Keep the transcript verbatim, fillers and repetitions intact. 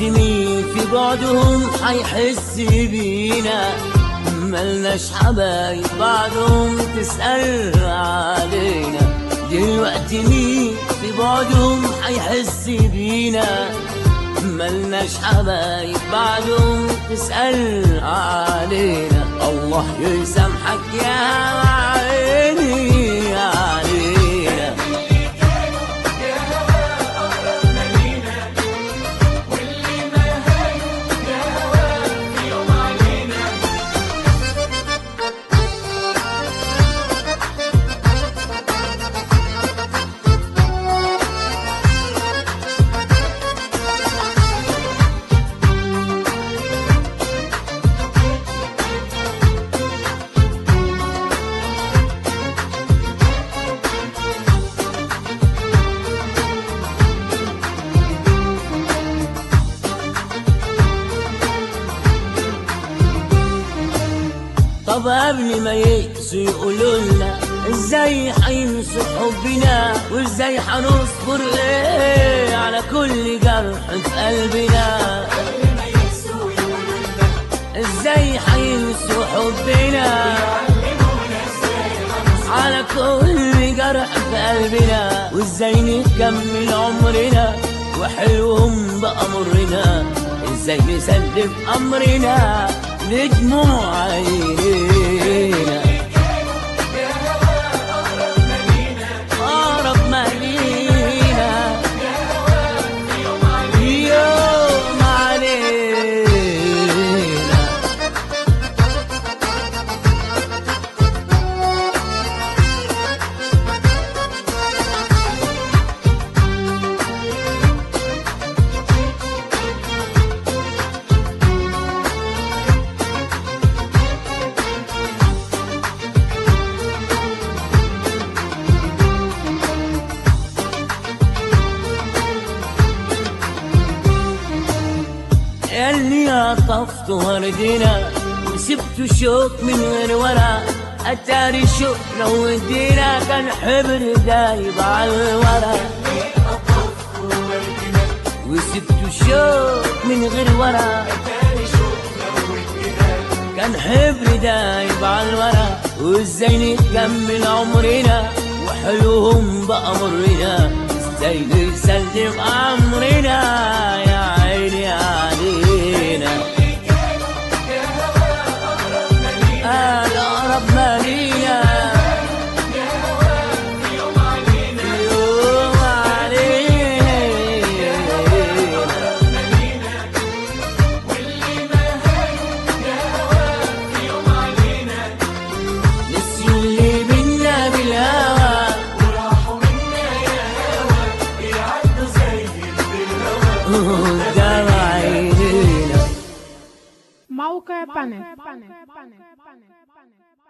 مين في بعدهم حيحس بينا؟ ملناش حبايب بعدهم تسأل علينا. دلوقتي مين في بعدهم حيحس بينا؟ ملناش حبايب بعدهم تسأل علينا. الله يسامحك يا عيني علينا. طب قبل ما يقسوا يقولولنا ازاي حينسوا حبنا، وازاي حنصبر ايه على كل جرح في قلبنا. قبل ما يقسوا يقولولنا ازاي حينسوا حبنا، على كل جرح في قلبنا. وازاي نكمل عمرنا وحلوهم بقى مرنا، ازاي نسلم امرنا لدموع عينينا. أقرب ما لينا يوم علينا. اللي عطفت وردينا وسبت شوك من غير ورا، اتاري شوك لو ودينا كان حبر دايب على الورا. وسبت شوك من غير ورا، كان حبر دايب على الورا. وازاي نكمل عمرنا وحلوهم بقى مرنا، ازاي نسلم امرنا يا عيني علينا. الأقرب ما لينا يوم علينا يوم علينا. واللي ما هاجوا يا هوا في يوم علينا، نسيوا اللي بينا بالهوى وراحوا منا يا هوا، يعدوا زي الهوا قدام عينينا. موقع بانل.